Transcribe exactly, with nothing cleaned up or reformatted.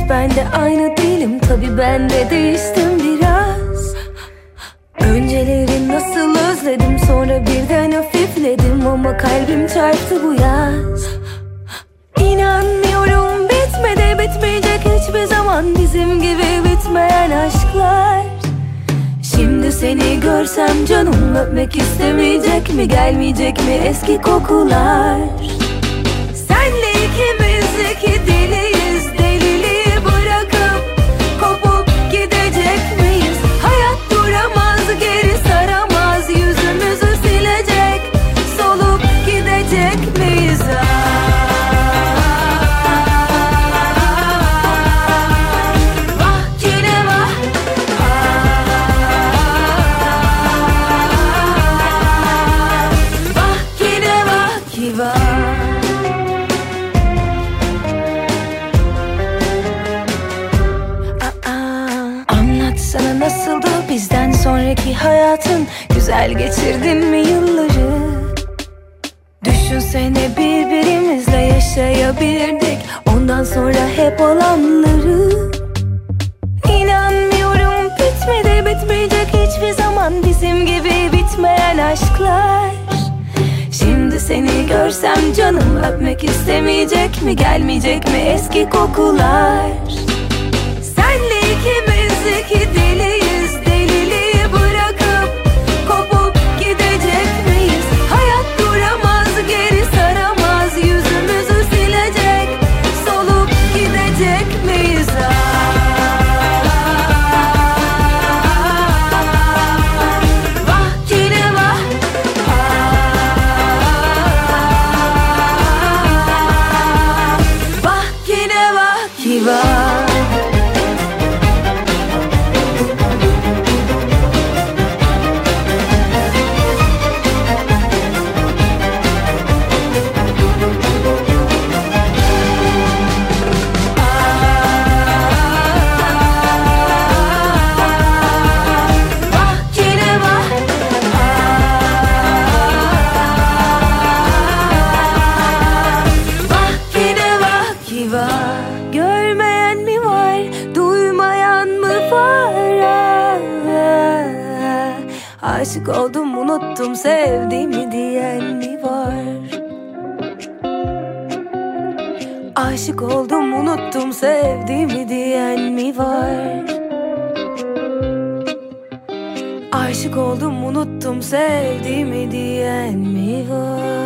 ben de aynı değilim, tabi ben de değiştim biraz. Önceleri nasıl özledim, sonra birden hafifledim, ama kalbim çarptı bu yaz. İnanmıyorum, bitmedi, bitmeyecek hiçbir zaman bizim gibi bitmeyen aşklar. Şimdi seni görsem canım öpmek istemeyecek mi, gelmeyecek mi eski kokular? Senle ikimiz iki deliyiz, deliliği bırakıp kopup gidecek miyiz? Hayat duramaz, geri saramaz, yüzümüzü silecek, solup gidecek miyiz? Anlatsana nasıldı bizden sonraki hayatın, güzel geçirdin mi yılları? Düşünsene birbirimizle yaşayabilirdik ondan sonra hep olanları. İnanmıyorum, bitmedi, bitmeyecek hiçbir zaman bizim gibi bitmeyen aşklar. Şimdi seni görsem canım öpmek istemeyecek mi, gelmeyecek mi eski kokular? Senle ikimiz iki deliyiz, deliliği bırakıp kopup gidecek miyiz? Hayat duramaz, geri saramaz, yüzümüzü silecek, solup gidecek miyiz? Görmeyen mi var, duymayan mı var? Ah, aşık oldum, unuttum sevdiğimi diyen mi var? Aşık oldum, unuttum sevdiğimi diyen mi var? Aşık oldum, unuttum sevdiğimi diyen mi var?